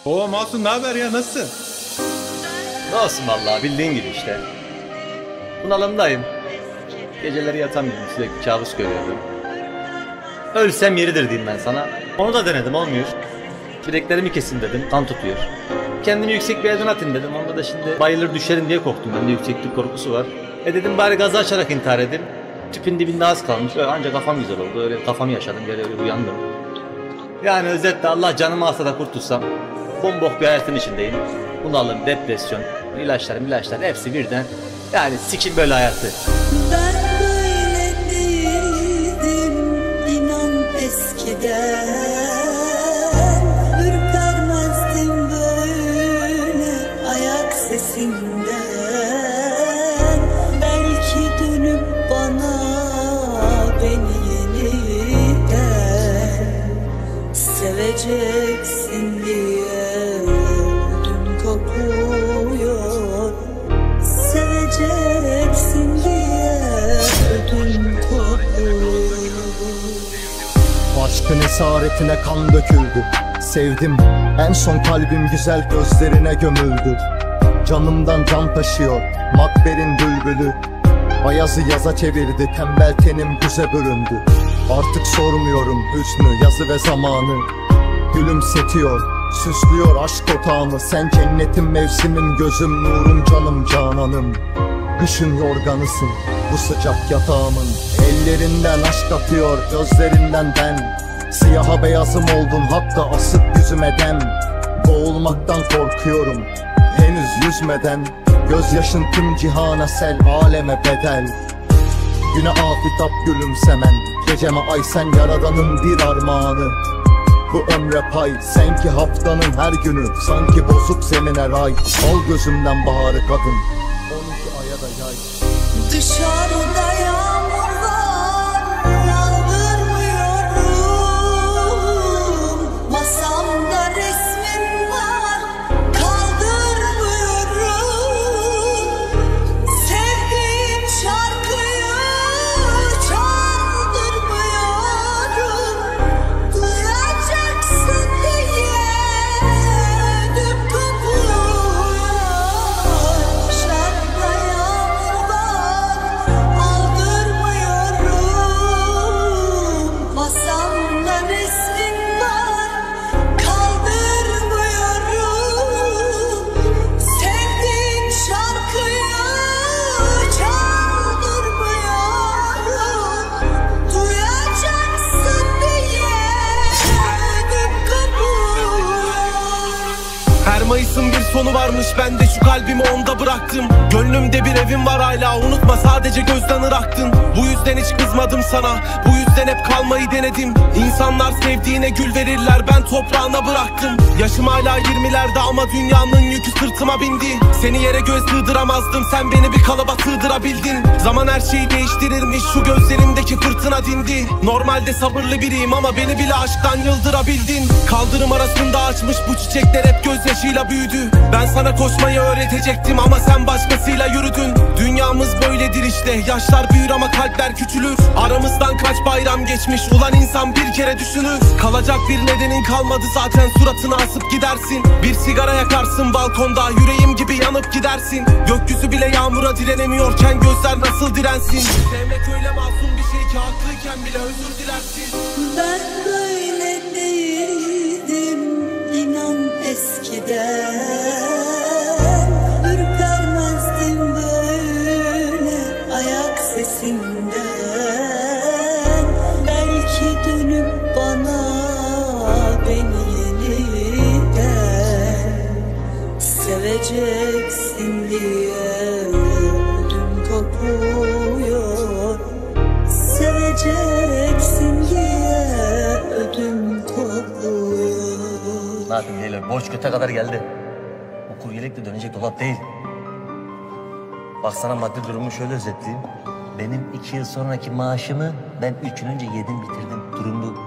Oo Masum, ne haber ya, nasılsın? Ne olsun vallahi, bildiğin gibi işte. Bunalımdayım. Geceleri yatamıyorum, sürekli kabus görüyorum. Ölsem yeridir diyeyim ben sana. Onu da denedim, olmuyor. Bileklerimi kesin dedim, kan tutuyor. Kendimi yüksek bir yerden atayım dedim. Onda da şimdi bayılır düşerim diye korktum. Bende yükseklik korkusu var. Dedim bari gazı açarak intihar edeyim. Tüpün dibinde az kalmış. Öyle ancak kafam güzel oldu. Öyle kafamı yaşadım. Böyle uyandım. Yani özetle Allah canımı alsa da kurtulsam. Bombok bir hayatın içindeyim. Bunalım, depresyon, ilaçlar hepsi birden. Yani sikin böyle hayatı. Ben böyle değildim inan eskiden. Ürpermezdim böyle ayak sesinden. Belki dönüp bana beni yeniden seveceksin diye ödüm kopuyor. Seveceksin diye ödüm kopuyor. Aşkın esaretine kan döküldü. Sevdim, en son kalbim güzel gözlerine gömüldü. Canımdan can taşıyor makberin bülbülü. Ayazı yaza çevirdi, tembel tenim güze büründü. Artık sormuyorum hüznü, yazı ve zamanı. Gülümsetiyor, süslüyor aşk otağımı. Sen cennetim, mevsimim, gözüm, nurum, canım, cananım. Kışın yorganısın, bu sıcak yatağımın. Ellerinden aşk akıyor, gözlerinden ben. Siyaha beyazım oldum, hatta asıp yüzüme dem. Boğulmaktan korkuyorum, henüz yüzmeden. Gözyaşın tüm cihana sel, aleme bedel. Güne afitap gülümsemen, geceme ay sen yaradanın bir armağanı. Bu ömre pay, sen ki haftanın her günü. Sanki bozuk zemine ray, al gözümden baharı kadın, 12 aya da yay. Dışarıda yağmur var, yağdırmıyorum. Masamda resmin var, kaldırmıyorum. Sevdiğim şarkıyı çaldırmıyorum. Duyacaksın diye ödüm kopuyor. Dışarıda yağmur var, aldırmıyorum. Masamda resmin var, kaldırmıyorum. Sevdiğim şarkıyı çaldırmıyorum. Duyacaksın diye ödüm kopuyor. Her Mayıs'ın bir sonu varmış, ben de şu kalbimi onda bıraktım. Gönlümde bir evim var hala, unutma sadece gözden ıraktın. Bu yüzden hiç kızmadım sana, bu yüzden hep kalmayı denedim. İnsanlar sevdiğine gül verirler, ben toprağına bıraktım. Yaşım hala 20'lerde ama dünyanın yükü sırtıma bindi. Seni yere göz sığdıramazdım, sen beni bir kalıba sığdırabildin. Zaman her şeyi değiştirirmiş, şu gözlerimdeki fırtına dindi. Normalde sabırlı biriyim ama beni bile aşktan yıldırabildin. Kaldırım arasında açmış bu çiçekler hep gözyaşıyla büyüdü. Ben sana koşmayı öğretecektim ama sen başkasıyla yürüdün. Dünyamız böyledir işte, yaşlar büyür ama kalpler küçülür. Aramızdan kaç bayram geçmiş, ulan insan bir kere düşünür. Kalacak bir nedenin kalmadı zaten, suratını asıp gidersin. Bir sigara yakarsın balkonda, yüreğim gibi yanıp gidersin. Gökyüzü bile yağmura direnemiyorken gözler nasıl dirensin? Sevmek öyle masum bir şey ki haklıyken bile özür dilersin. Ben böyle değildim inan eskiden. Ürpermezdim böyle ayak sesinden. Belki dönüp bana beni yeniden seveceksin diye ödüm kopuyor. Seveceksin diye ödüm kopuyor. Ne yapayım Leyla, borç göte kadar geldi. Bu kuryelik de dönecek dolap değil. Bak sana maddi durumu şöyle özetleyeyim. Benim 2 yıl sonraki maaşımı ben 3 gün önce yedim bitirdim. Durum bu.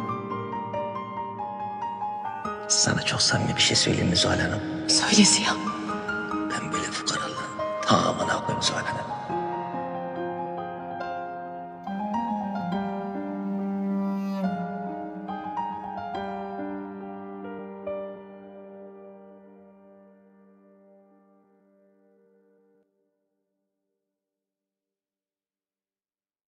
Sana çok samimi bir şey söyleyeyim mi Zuhal Hanım? Söyle Ziya. Ben böyle fukaralı tamamına koyayım Zuhal Hanım.